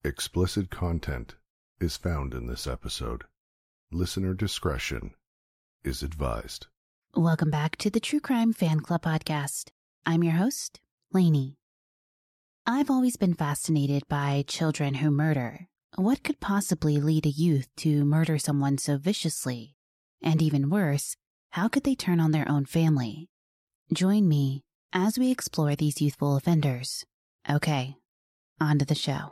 Explicit content is found in this episode. Listener discretion is advised. Welcome back to the True Crime Fan Club podcast. I'm your host, Lainey. I've always been fascinated by children who murder. What could possibly lead a youth to murder someone so viciously? And even worse, how could they turn on their own family? Join me as we explore these youthful offenders. Okay, on to the show.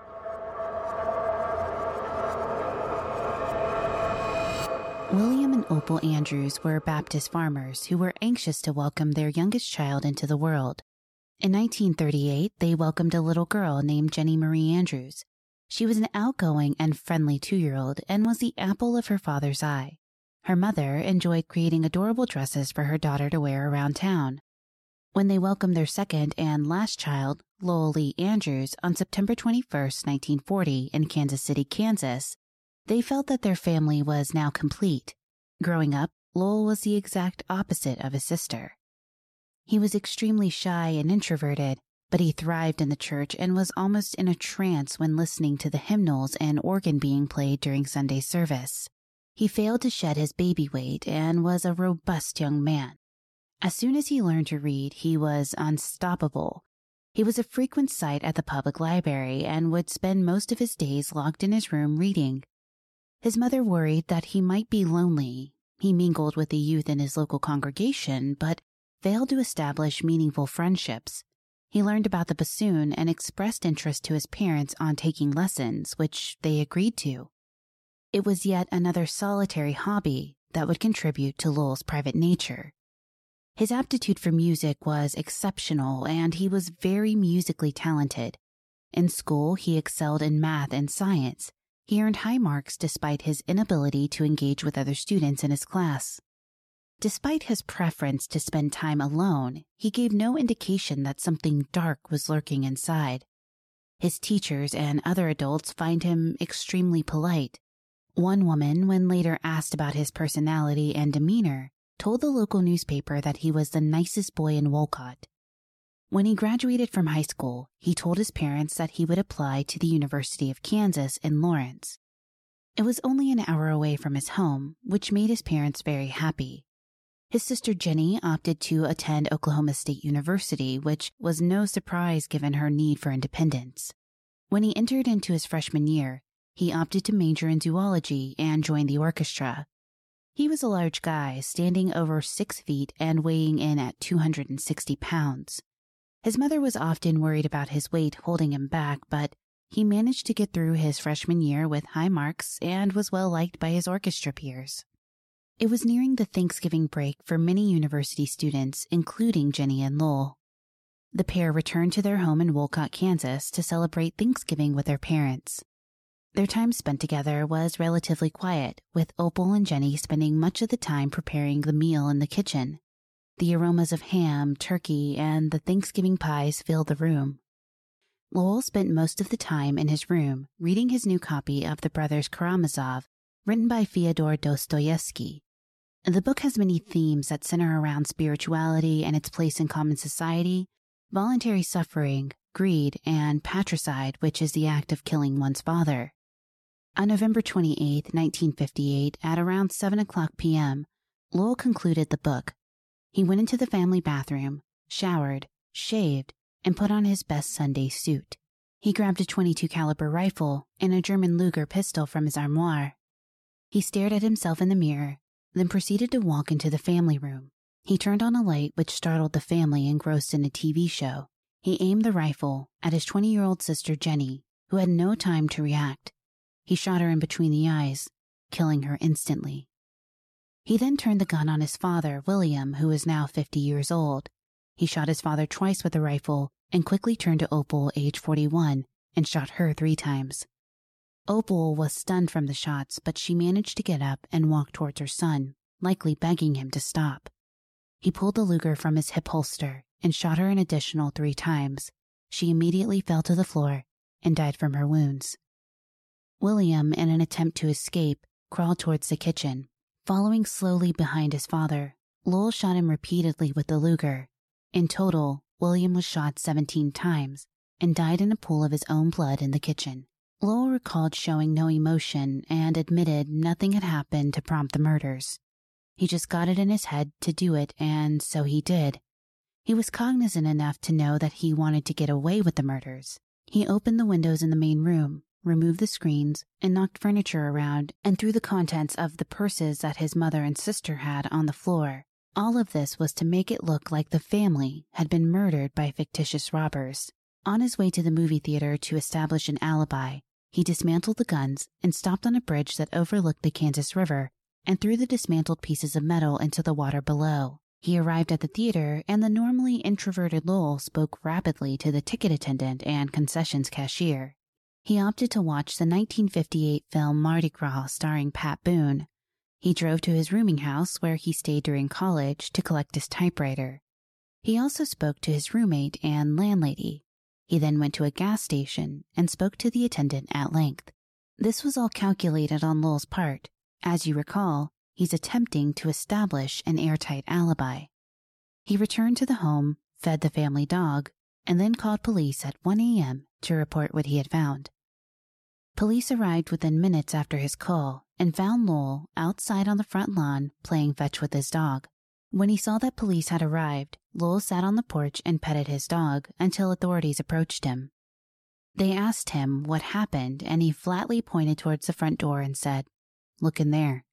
William and Opal Andrews were Baptist farmers who were anxious to welcome their youngest child into the world. In 1938, they welcomed a little girl named Jenny Marie Andrews. She was an outgoing and friendly 2-year-old and was the apple of her father's eye. Her mother enjoyed creating adorable dresses for her daughter to wear around town. When they welcomed their second and last child, Lowell Lee Andrews, on September 21, 1940, in Kansas City, Kansas, they felt that their family was now complete. Growing up, Lowell was the exact opposite of his sister. He was extremely shy and introverted, but he thrived in the church and was almost in a trance when listening to the hymnals and organ being played during Sunday service. He failed to shed his baby weight and was a robust young man. As soon as he learned to read, he was unstoppable. He was a frequent sight at the public library and would spend most of his days locked in his room reading. His mother worried that he might be lonely. He mingled with the youth in his local congregation, but failed to establish meaningful friendships. He learned about the bassoon and expressed interest to his parents on taking lessons, which they agreed to. It was yet another solitary hobby that would contribute to Lowell's private nature. His aptitude for music was exceptional, and he was very musically talented. In school, he excelled in math and science. He earned high marks despite his inability to engage with other students in his class. Despite his preference to spend time alone, he gave no indication that something dark was lurking inside. His teachers and other adults find him extremely polite. One woman, when later asked about his personality and demeanor, told the local newspaper that he was the nicest boy in Wolcott. When he graduated from high school, he told his parents that he would apply to the University of Kansas in Lawrence. It was only an hour away from his home, which made his parents very happy. His sister Jenny opted to attend Oklahoma State University, which was no surprise given her need for independence. When he entered into his freshman year, he opted to major in zoology and joined the orchestra. He was a large guy, standing over 6 feet and weighing in at 260 pounds. His mother was often worried about his weight holding him back, but he managed to get through his freshman year with high marks and was well liked by his orchestra peers. It was nearing the Thanksgiving break for many university students, including Jenny and Lowell. The pair returned to their home in Wolcott, Kansas to celebrate Thanksgiving with their parents. Their time spent together was relatively quiet, with Opal and Jenny spending much of the time preparing the meal in the kitchen. The aromas of ham, turkey, and the Thanksgiving pies filled the room. Lowell spent most of the time in his room reading his new copy of The Brothers Karamazov, written by Fyodor Dostoevsky. The book has many themes that center around spirituality and its place in common society, voluntary suffering, greed, and patricide, which is the act of killing one's father. On November 28, 1958, at around 7:00 p.m., Lowell concluded the book. He went into the family bathroom, showered, shaved, and put on his best Sunday suit. He grabbed a .22 caliber rifle and a German Luger pistol from his armoire. He stared at himself in the mirror, then proceeded to walk into the family room. He turned on a light which startled the family engrossed in a TV show. He aimed the rifle at his 20-year-old sister Jenny, who had no time to react. He shot her in between the eyes, killing her instantly. He then turned the gun on his father, William, who was now 50 years old. He shot his father twice with the rifle and quickly turned to Opal, age 41, and shot her 3 times. Opal was stunned from the shots, but she managed to get up and walk towards her son, likely begging him to stop. He pulled the Luger from his hip holster and shot her an additional 3 times. She immediately fell to the floor and died from her wounds. William, in an attempt to escape, crawled towards the kitchen. Following slowly behind his father, Lowell shot him repeatedly with the Luger. In total, William was shot 17 times and died in a pool of his own blood in the kitchen. Lowell recalled showing no emotion and admitted nothing had happened to prompt the murders. He just got it in his head to do it, and so he did. He was cognizant enough to know that he wanted to get away with the murders. He opened the windows in the main room, removed the screens, and knocked furniture around and threw the contents of the purses that his mother and sister had on the floor. All of this was to make it look like the family had been murdered by fictitious robbers. On his way to the movie theater to establish an alibi, he dismantled the guns and stopped on a bridge that overlooked the Kansas River and threw the dismantled pieces of metal into the water below. He arrived at the theater, and the normally introverted Lowell spoke rapidly to the ticket attendant and concessions cashier. He opted to watch the 1958 film Mardi Gras starring Pat Boone. He drove to his rooming house where he stayed during college to collect his typewriter. He also spoke to his roommate and landlady. He then went to a gas station and spoke to the attendant at length. This was all calculated on Lowell's part. As you recall, he's attempting to establish an airtight alibi. He returned to the home, fed the family dog, and then called police at 1 a.m. to report what he had found. Police arrived within minutes after his call and found Lowell outside on the front lawn playing fetch with his dog. When he saw that police had arrived, Lowell sat on the porch and petted his dog until authorities approached him. They asked him what happened, and he flatly pointed towards the front door and said, "Look in there."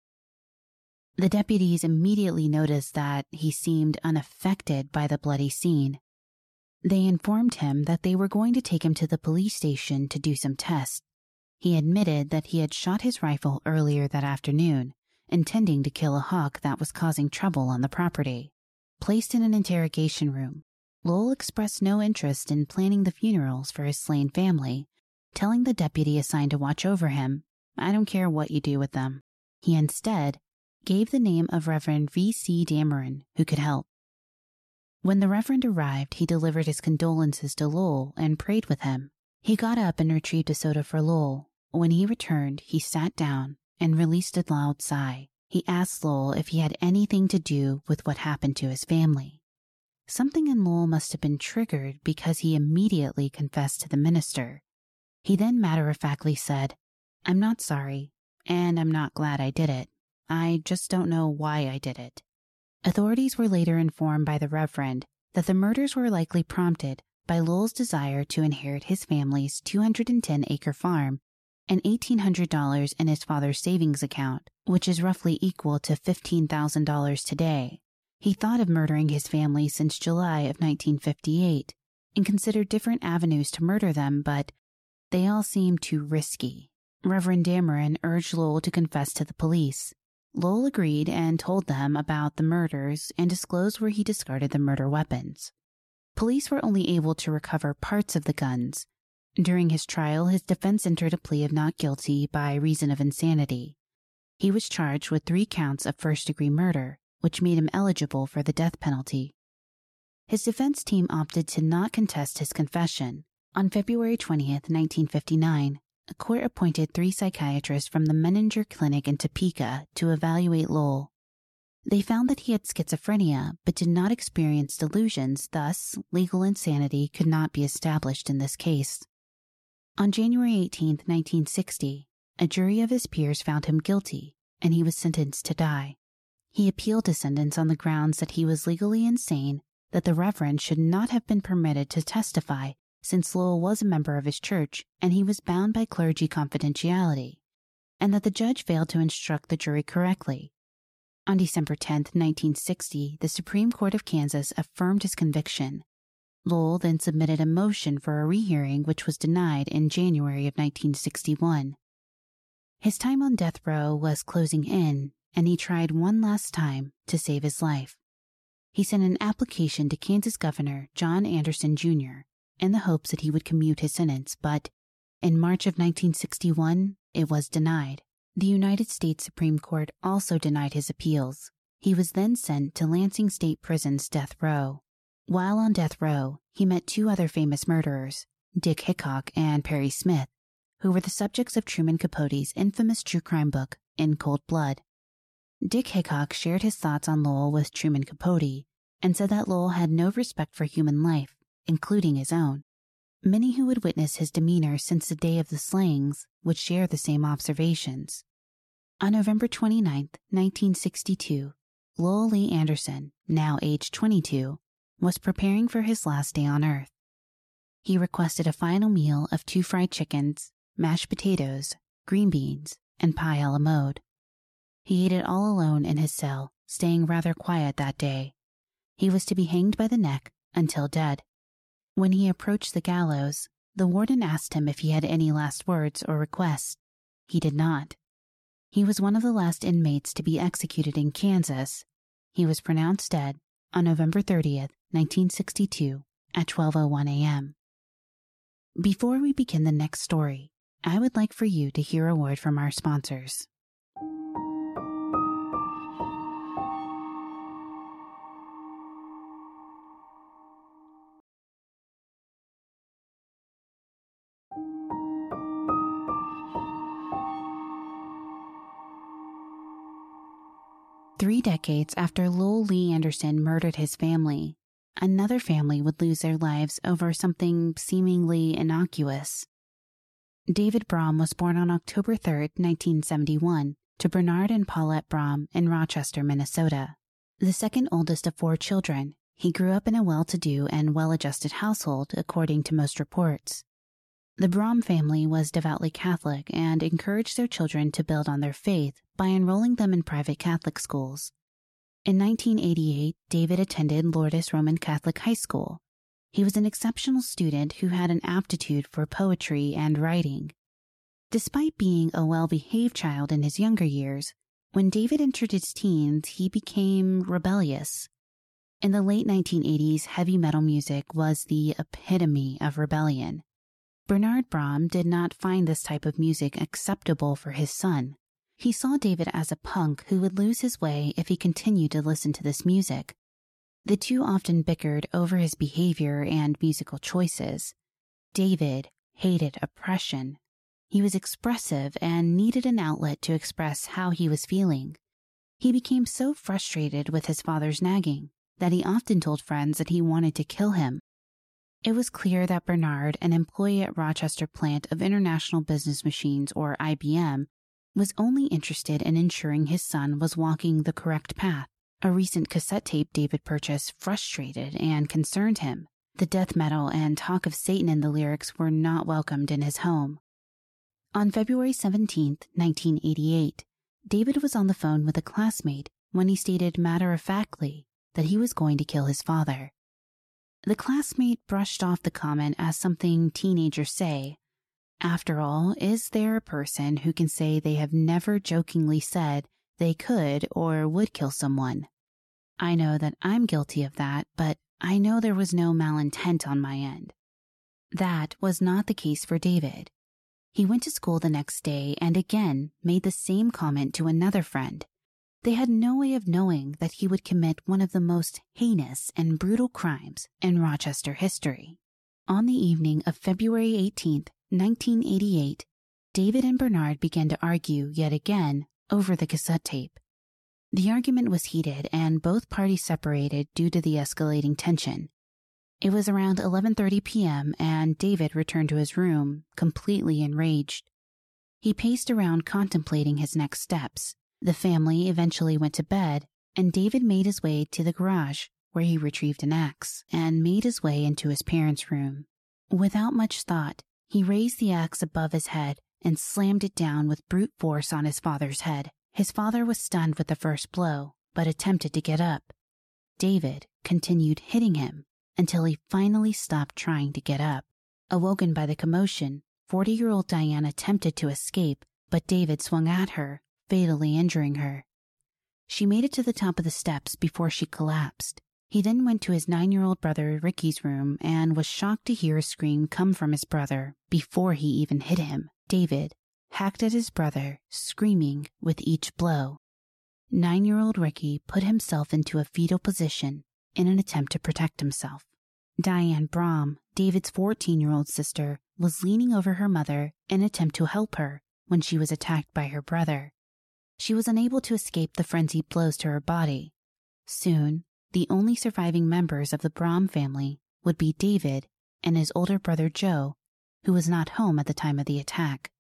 The deputies immediately noticed that he seemed unaffected by the bloody scene. They informed him that they were going to take him to the police station to do some tests. He admitted that he had shot his rifle earlier that afternoon, intending to kill a hawk that was causing trouble on the property. Placed in an interrogation room, Lowell expressed no interest in planning the funerals for his slain family, telling the deputy assigned to watch over him, "I don't care what you do with them." He instead gave the name of Reverend V.C. Dameron, who could help. When the Reverend arrived, he delivered his condolences to Lowell and prayed with him. He got up and retrieved a soda for Lowell. When he returned, he sat down and released a loud sigh. He asked Lowell if he had anything to do with what happened to his family. Something in Lowell must have been triggered because he immediately confessed to the minister. He then matter-of-factly said, "I'm not sorry, and I'm not glad I did it. I just don't know why I did it." Authorities were later informed by the Reverend that the murders were likely prompted by Lowell's desire to inherit his family's 210-acre farm and $1,800 in his father's savings account, which is roughly equal to $15,000 today. He thought of murdering his family since July of 1958 and considered different avenues to murder them, but they all seemed too risky. Reverend Dameron urged Lowell to confess to the police. Lowell agreed and told them about the murders and disclosed where he discarded the murder weapons. Police were only able to recover parts of the guns. During his trial, his defense entered a plea of not guilty by reason of insanity. He was charged with 3 counts of first-degree murder, which made him eligible for the death penalty. His defense team opted to not contest his confession. On February 20th, 1959, a court appointed 3 psychiatrists from the Menninger Clinic in Topeka to evaluate Lowell. They found that he had schizophrenia but did not experience delusions, thus legal insanity could not be established in this case. On January 18, 1960, a jury of his peers found him guilty, and he was sentenced to die. He appealed his sentence on the grounds that he was legally insane, that the Reverend should not have been permitted to testify since Lowell was a member of his church and he was bound by clergy confidentiality, and that the judge failed to instruct the jury correctly. On December 10, 1960, the Supreme Court of Kansas affirmed his conviction. Lowell then submitted a motion for a rehearing, which was denied in January of 1961. His time on death row was closing in, and he tried one last time to save his life. He sent an application to Kansas Governor John Anderson, Jr., in the hopes that he would commute his sentence, but in March of 1961, it was denied. The United States Supreme Court also denied his appeals. He was then sent to Lansing State Prison's death row. While on death row, he met 2 other famous murderers, Dick Hickok and Perry Smith, who were the subjects of Truman Capote's infamous true crime book, In Cold Blood. Dick Hickok shared his thoughts on Lowell with Truman Capote and said that Lowell had no respect for human life, including his own. Many who would witness his demeanor since the day of the slayings would share the same observations. On November 29, 1962, Lowell Lee Anderson, now aged 22, was preparing for his last day on Earth. He requested a final meal of 2 fried chickens, mashed potatoes, green beans, and pie a la mode. He ate it all alone in his cell, staying rather quiet that day. He was to be hanged by the neck until dead. When he approached the gallows, the warden asked him if he had any last words or requests. He did not. He was one of the last inmates to be executed in Kansas. He was pronounced dead on November 30th, 1962, at 12:01 a.m. Before we begin the next story, I would like for you to hear a word from our sponsors. Three decades after Lowell Lee Anderson murdered his family, another family would lose their lives over something seemingly innocuous. David Braum was born on October 3, 1971, to Bernard and Paulette Braum in Rochester, Minnesota. The second oldest of 4 children, he grew up in a well-to-do and well-adjusted household, according to most reports. The Braum family was devoutly Catholic and encouraged their children to build on their faith by enrolling them in private Catholic schools. In 1988, David attended Lourdes Roman Catholic High School. He was an exceptional student who had an aptitude for poetry and writing. Despite being a well-behaved child in his younger years, when David entered his teens, he became rebellious. In the late 1980s, heavy metal music was the epitome of rebellion. Bernard Braum did not find this type of music acceptable for his son. He saw David as a punk who would lose his way if he continued to listen to this music. The two often bickered over his behavior and musical choices. David hated oppression. He was expressive and needed an outlet to express how he was feeling. He became so frustrated with his father's nagging that he often told friends that he wanted to kill him. It was clear that Bernard, an employee at Rochester plant of International Business Machines, or IBM, was only interested in ensuring his son was walking the correct path. A recent cassette tape David purchased frustrated and concerned him. The death metal and talk of Satan in the lyrics were not welcomed in his home. On February 17, 1988, David was on the phone with a classmate when he stated matter-of-factly that he was going to kill his father. The classmate brushed off the comment as something teenagers say. After all, is there a person who can say they have never jokingly said they could or would kill someone? I know that I'm guilty of that, but I know there was no malintent on my end. That was not the case for David. He went to school the next day and again made the same comment to another friend. They had no way of knowing that he would commit one of the most heinous and brutal crimes in Rochester history. On the evening of February 18, 1988, David and Bernard began to argue yet again over the cassette tape. The argument was heated and both parties separated due to the escalating tension. It was around 11:30 p.m. and David returned to his room, completely enraged. He paced around contemplating his next steps. The family eventually went to bed, and David made his way to the garage, where he retrieved an axe and made his way into his parents' room. Without much thought, he raised the axe above his head and slammed it down with brute force on his father's head. His father was stunned with the first blow, but attempted to get up. David continued hitting him until he finally stopped trying to get up. Awoken by the commotion, 40-year-old Diane attempted to escape, but David swung at her, fatally injuring her. She made it to the top of the steps before she collapsed. He then went to his 9-year-old brother Ricky's room and was shocked to hear a scream come from his brother before he even hit him. David hacked at his brother, screaming with each blow. 9-year-old Ricky put himself into a fetal position in an attempt to protect himself. Diane Braum, David's 14-year-old sister, was leaning over her mother in an attempt to help her when she was attacked by her brother. She was unable to escape the frenzied blows to her body. Soon, the only surviving members of the Braum family would be David and his older brother Joe, who was not home at the time of the attack.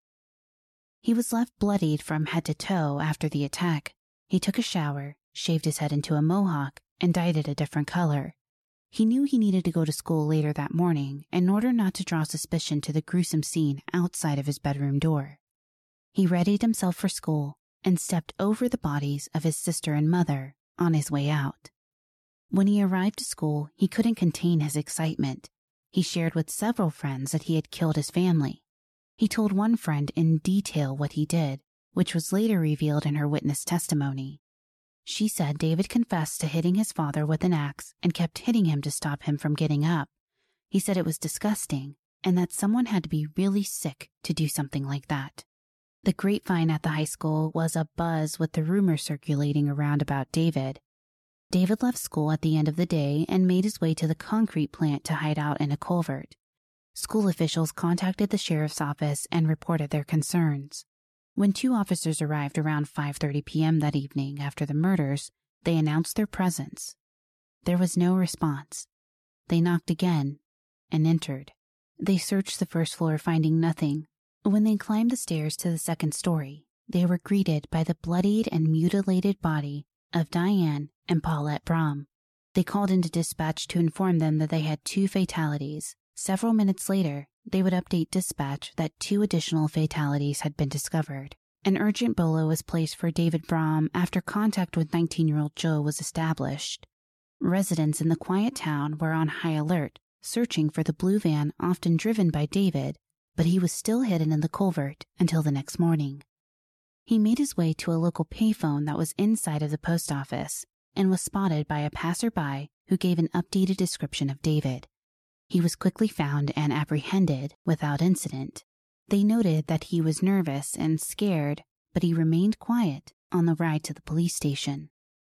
He was left bloodied from head to toe after the attack. He took a shower, shaved his head into a mohawk, and dyed it a different color. He knew he needed to go to school later that morning in order not to draw suspicion to the gruesome scene outside of his bedroom door. He readied himself for school and stepped over the bodies of his sister and mother on his way out. When he arrived to school, he couldn't contain his excitement. He shared with several friends that he had killed his family. He told one friend in detail what he did, which was later revealed in her witness testimony. She said David confessed to hitting his father with an axe and kept hitting him to stop him from getting up. He said it was disgusting and that someone had to be really sick to do something like that. The grapevine at the high school was abuzz with the rumor circulating around about David. David left school at the end of the day and made his way to the concrete plant to hide out in a culvert. School officials contacted the sheriff's office and reported their concerns. When 2 officers arrived around 5:30 p.m. that evening after the murders, they announced their presence. There was no response. They knocked again and entered. They searched the first floor, finding nothing. When they climbed the stairs to the second story, they were greeted by the bloodied and mutilated body of Diane and Paulette Brom. They called into dispatch to inform them that they had 2 fatalities. Several minutes later, they would update dispatch that 2 additional fatalities had been discovered. An urgent bolo was placed for David Brom after contact with 19-year-old Joe was established. Residents in the quiet town were on high alert, searching for the blue van often driven by David, but he was still hidden in the culvert until the next morning. He made his way to a local payphone that was inside of the post office and was spotted by a passerby who gave an updated description of David. He was quickly found and apprehended without incident. They noted that he was nervous and scared, but he remained quiet on the ride to the police station.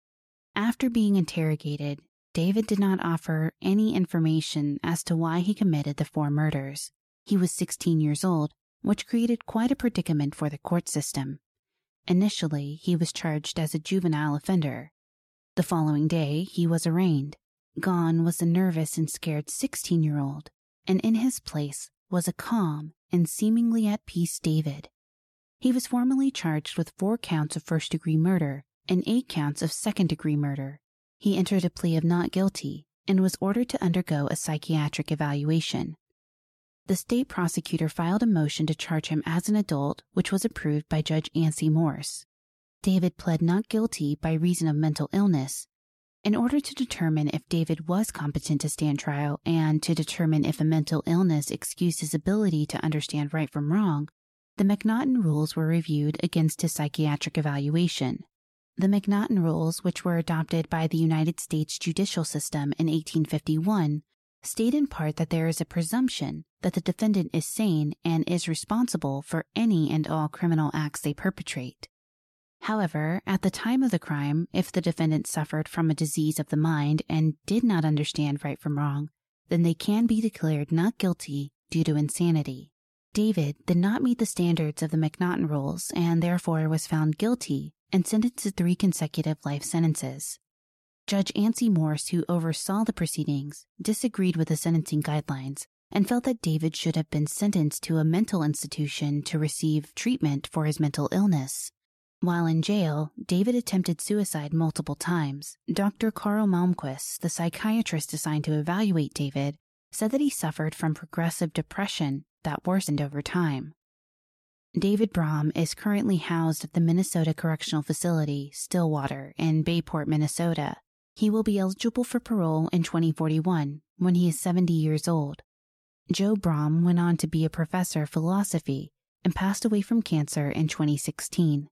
After being interrogated, David did not offer any information as to why he committed the 4 murders. He was 16 years old, which created quite a predicament for the court system. Initially, he was charged as a juvenile offender. The following day, he was arraigned. Gone was the nervous and scared 16-year-old, and in his place was a calm and seemingly at peace David. He was formally charged with 4 counts of first-degree murder and 8 counts of second-degree murder. He entered a plea of not guilty and was ordered to undergo a psychiatric evaluation. The state prosecutor filed a motion to charge him as an adult, which was approved by Judge Ancy Morse. David pled not guilty by reason of mental illness. In order to determine if David was competent to stand trial and to determine if a mental illness excused his ability to understand right from wrong, the McNaughton rules were reviewed against his psychiatric evaluation. The McNaughton rules, which were adopted by the United States judicial system in 1851, state in part that there is a presumption that the defendant is sane and is responsible for any and all criminal acts they perpetrate. However, at the time of the crime, if the defendant suffered from a disease of the mind and did not understand right from wrong, then they can be declared not guilty due to insanity. David did not meet the standards of the McNaughton rules and therefore was found guilty and sentenced to 3 consecutive life sentences. Judge Ancy Morse, who oversaw the proceedings, disagreed with the sentencing guidelines and felt that David should have been sentenced to a mental institution to receive treatment for his mental illness. While in jail, David attempted suicide multiple times. Dr. Carl Malmquist, the psychiatrist assigned to evaluate David, said that he suffered from progressive depression that worsened over time. David Brom is currently housed at the Minnesota Correctional Facility, Stillwater, in Bayport, Minnesota. He will be eligible for parole in 2041, when he is 70 years old. Joe Brom went on to be a professor of philosophy and passed away from cancer in 2016.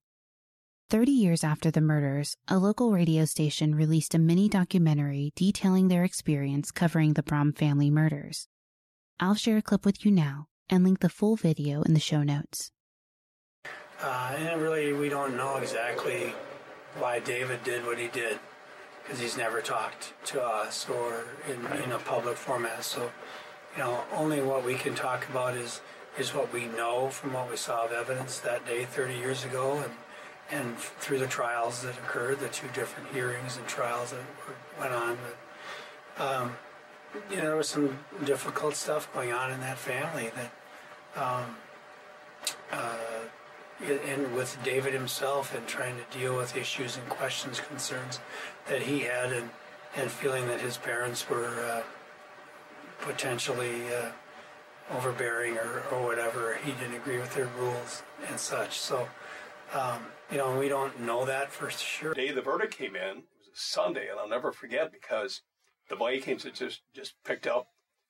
30 years after the murders, a local radio station released a mini-documentary detailing their experience covering the Brom family murders. I'll share a clip with you now and link the full video in the show notes. And really, we don't know exactly why David did what he did, because he's never talked to us or in a public format. So, only what we can talk about is what we know from what we saw of evidence that day 30 years ago and through the trials that occurred, the 2 different hearings and trials that went on. there was some difficult stuff going on in that family that, and with David himself and trying to deal with issues and questions, concerns that he had, and feeling that his parents were potentially overbearing or whatever. He didn't agree with their rules and such. So, we don't know that for sure. The day the verdict came in, it was a Sunday, and I'll never forget because the Vikings had just picked up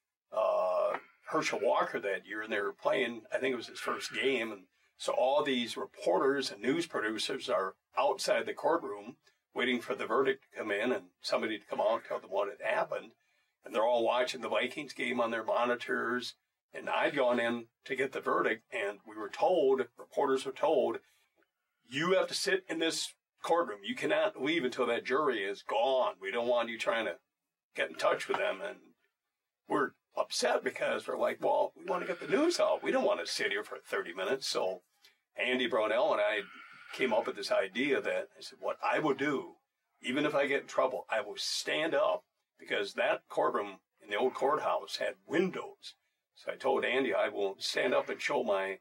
Herschel Walker that year, and they were playing, I think it was his first game, and so all these reporters and news producers are outside the courtroom waiting for the verdict to come in and somebody to come out and tell them what had happened. And they're all watching the Vikings game on their monitors. And I'd gone in to get the verdict, and we were told, reporters were told, you have to sit in this courtroom. You cannot leave until that jury is gone. We don't want you trying to get in touch with them. And we're upset because we're like, well, we want to get the news out. We don't want to sit here for 30 minutes. So Andy Brownell and I came up with this idea that I said, what I will do, even if I get in trouble, I will stand up, because that courtroom in the old courthouse had windows. So I told Andy I will stand up and show my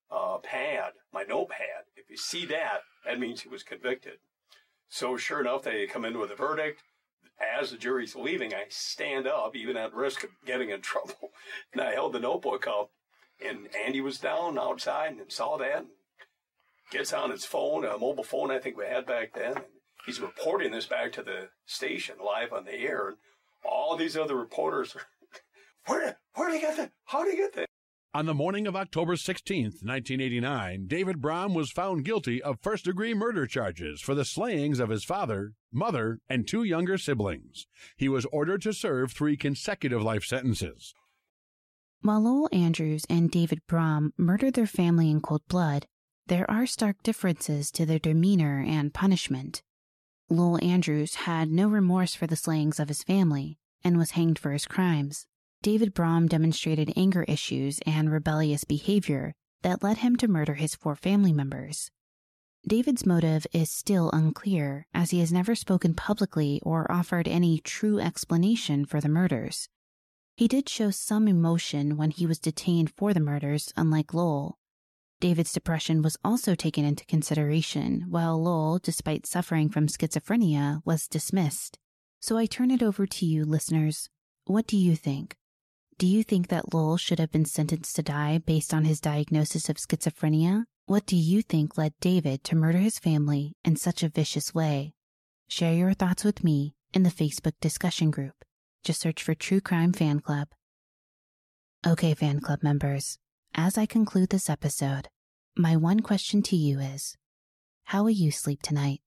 my notepad. If you see that, that means he was convicted. So sure enough, they come in with a verdict. As the jury's leaving, I stand up, even at risk of getting in trouble. And I held the notebook up, and Andy was down outside and saw that, and gets on his phone, a mobile phone I think we had back then, and he's reporting this back to the station live on the air, and all these other reporters are, where did he get that? How did he get that? On the morning of October 16th, 1989, David Brom was found guilty of first-degree murder charges for the slayings of his father, mother, and 2 younger siblings. He was ordered to serve 3 consecutive life sentences. While Lowell Andrews and David Brom murdered their family in cold blood, there are stark differences to their demeanor and punishment. Lowell Andrews had no remorse for the slayings of his family and was hanged for his crimes. David Brom demonstrated anger issues and rebellious behavior that led him to murder his 4 family members. David's motive is still unclear, as he has never spoken publicly or offered any true explanation for the murders. He did show some emotion when he was detained for the murders, unlike Lowell. David's depression was also taken into consideration, while Lowell, despite suffering from schizophrenia, was dismissed. So I turn it over to you, listeners. What do you think? Do you think that Lowell should have been sentenced to die based on his diagnosis of schizophrenia? What do you think led David to murder his family in such a vicious way? Share your thoughts with me in the Facebook discussion group. Just search for True Crime Fan Club. Okay, fan club members, as I conclude this episode, my one question to you is, how will you sleep tonight?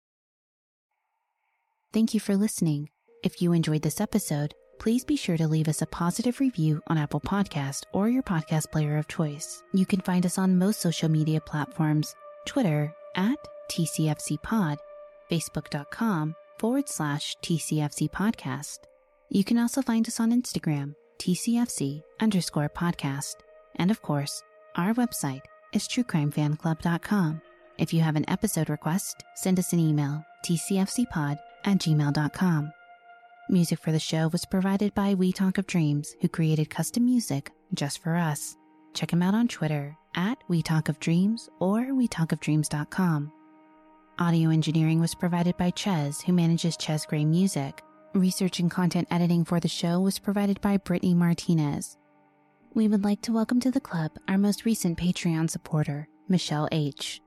Thank you for listening. If you enjoyed this episode, please be sure to leave us a positive review on Apple Podcast or your podcast player of choice. You can find us on most social media platforms, Twitter @TCFCPod, Facebook.com/TCFCPodcast. You can also find us on Instagram, TCFC_podcast. And of course, our website is truecrimefanclub.com. If you have an episode request, send us an email, tcfcpod@gmail.com. Music for the show was provided by We Talk of Dreams, who created custom music just for us. Check him out on Twitter @WeTalkOfDreams or WeTalkOfDreams.com. Audio engineering was provided by Ches, who manages Ches Gray Music. Research and content editing for the show was provided by Brittany Martinez. We would like to welcome to the club our most recent Patreon supporter, Michelle H.